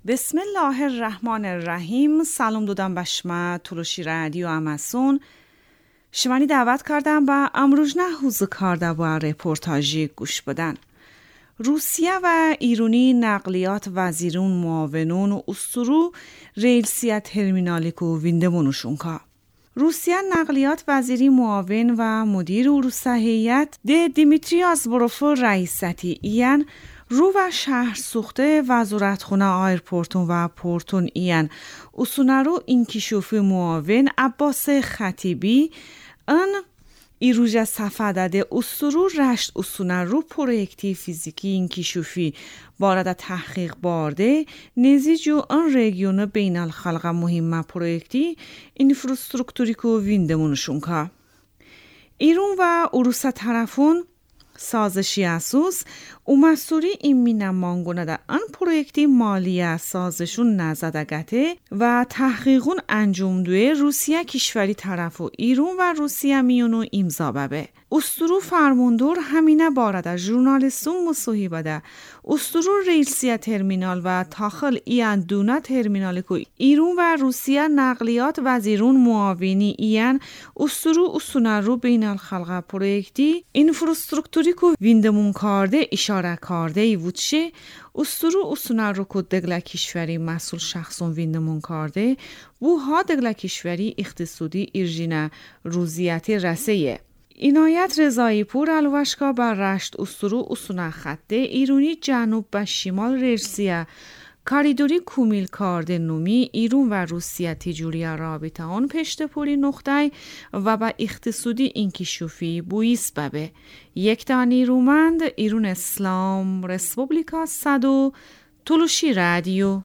بسم الله الرحمن الرحیم. سلام دادم به شما تلوشی رادیو امازون. شمانی دعوت کردم با امروز حوزه کرده و رپورتاجی گوش بدن. روسیه و ایرانی نقلیات وزیرون معاونون و اسطورو ریلسیه ترمینالیک و ویندمونوشون که روسیه نقلیات وزیری معاون و مدیر روسیه هیئت دیمیتری آزبروف رئیستی ایان رو و شهر سوخته وزارتخونه آیرپورتون و پورتون ایان اسونارو اینکیشوفی معاون عباس خطیبی ان ایروژه سفدده اسطورو رشت اسونارو پرویکتی فیزیکی اینکیشوفی بارد تحقیق بارده نزیجو ان رژیون بین الخلق مهمه پرویکتی اینفراستراکتوریکو ویندمونشون که ایران و روسیه طرفون سازشی اساس او مسئولی این مینمانگونه در آن پرویکتی مالی سازشون نزدگته و تحقیقون انجام دوی روسیه کشوری طرف و ایران و روسیه میونو امضا ببه. اسطورو فرماندار همینه بارده ژورنالیستون مصاحبه ده اسطورو ریلسیه ترمینال و تاخل ایان دونه ترمینالی که ایران و روسیه نقلیات وزیرون معاونی ایان اسطورو اسونارو بین الخلق پرویکتی اینفراستراکتوری که ویندمون کرده اشاره کرده ای وچه اسطورو اسونارو که دگله کشوری مسئول شخصون ویندمون کرده بوها دگله کشوری اقتصادی ایرژینه روزیتی رسیه. اینایت رضایی پور الوشکا بر رشت اسطورو اسونه خطه ایرانی جنوب به شمال ریلسیه کاریدوری کومیل کارده نومی ایران و روسیه تجوری رابطه آن پشت پولی نقطه و با اقتصادی اینکیشوفی بویس ببه. یک دانی رومند ایران اسلام رسپوبلیکا صدو تلوشی رادیو